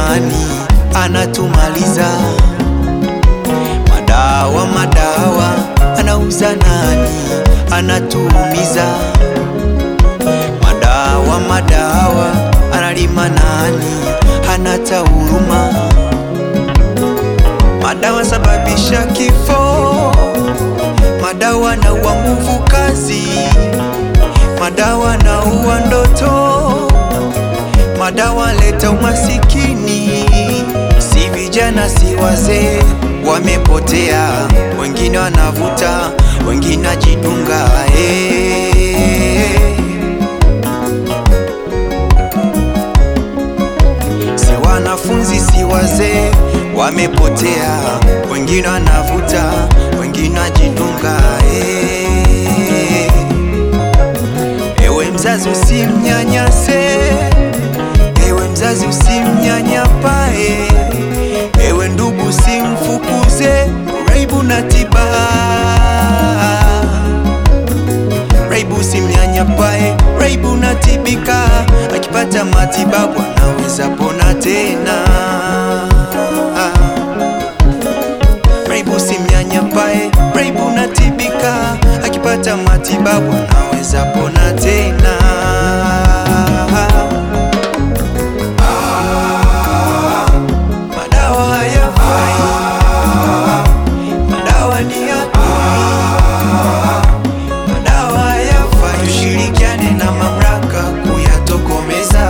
nani anatumaliza? Madawa anauza nani anatuumiza? Madawa analima nani hanata huruma? Madawa sababisha kifo, madawa na uwa nguvu kazi, madawa na uwa ndoto, madawa leta umasikini. Si vijana si wazee wamepotea, wengine wanavuta, wengine ajidunga. Si wanafunzi si wazee wamepotea, wengine wanavuta, wengine ajidunga. Ewe mzazi usimnyanyase, ewe mzazi usimnyanyapae, ewe ndugu simfukuze. Raibu na tiba, raibu simnyanyapae, raibu na tibika. Akipata matibabu anaweza pona tena. Raibu simnyanyapae, raibu na tibika. Akipata matibabu anaweza pona tena. Madawa hayafai, madawa ni adui, madawa hayafai. Tushirikiane na mamlaka kuyatokomeza.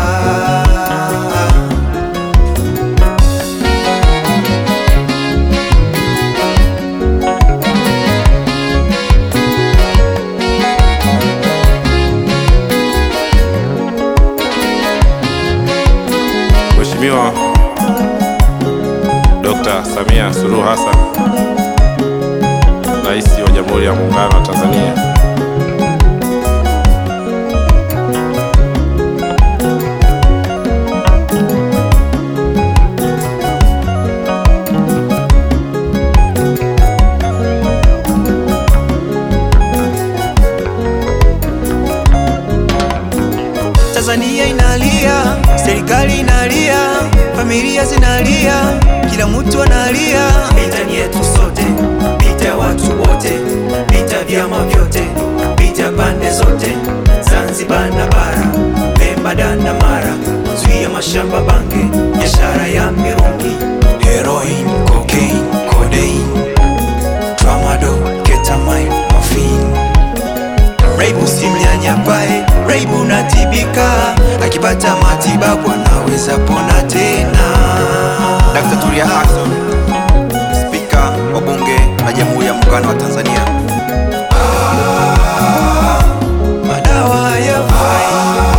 Mheshimiwa Dr. Samia Suluhu Hassan, Rais wa Jamhuri ya Muungano wa Tanzania, Tanzania inalia, serikali inalia, familia zinalia, kila mtu analia. Vita ni yetu sote, vita ya watu wote, vita vyama vyote, vita pande zote, Zanzibar na bara, Pemba na Mara. Zuia mashamba bange, biashara ya mirungi, heroin, cocaine, codeine, tramadol, ketamine, morphine. Raibu simnyanyapae, raibu na tibika. Akipata matibabu anaweza pona tena. Dr. Tulia Ackson, Spika wa Bunge la Jamhuri ya Muungano wa Tanzania. Madawa hayafai,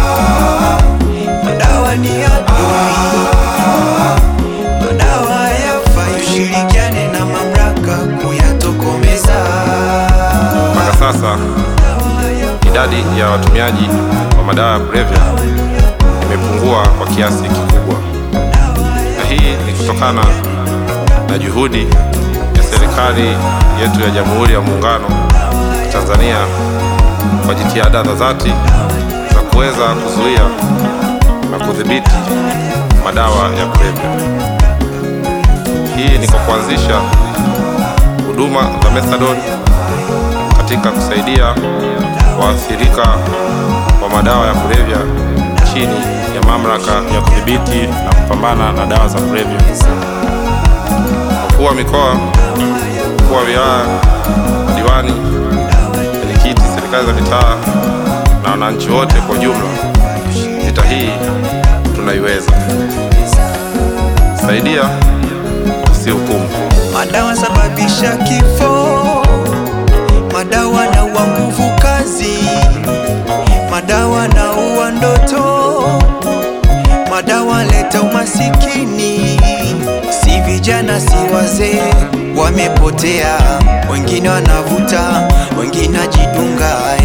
madawa ni adui, madawa hayafai. Tushirikiane na mamlaka kuyatokomeza. mpaka sasa idadi ya watumiaji wa madawa ya kulevya imepungua kwa kiasi kikubwa, na hii ni kutokana na juhudi ya serikali yetu ya Jamhuri ya Muungano wa Tanzania kwa jitihada za dhati za kuweza kuzuia na kudhibiti madawa ya kulevya. Hii ni kwa kuanzisha huduma za methadone katika kusaidia waathirika wa madawa ya kulevya chini ya mamlaka ya kudhibiti na kupambana na dawa za kulevya. Wakuu wa mikoa, wakuu wa wilaya, madiwani, wenyekiti, serikali za mitaa na wananchi wote kwa ujumla, vita hii tunaiweza. Saidia, usihukumu. Madawa sababisha kifo, madawa na uwa nguvu kazi, madawa na uwa ndoto, madawa leta umasikini. Si vijana si wazee wamepotea, wengine wanavuta, wengine ajidunga.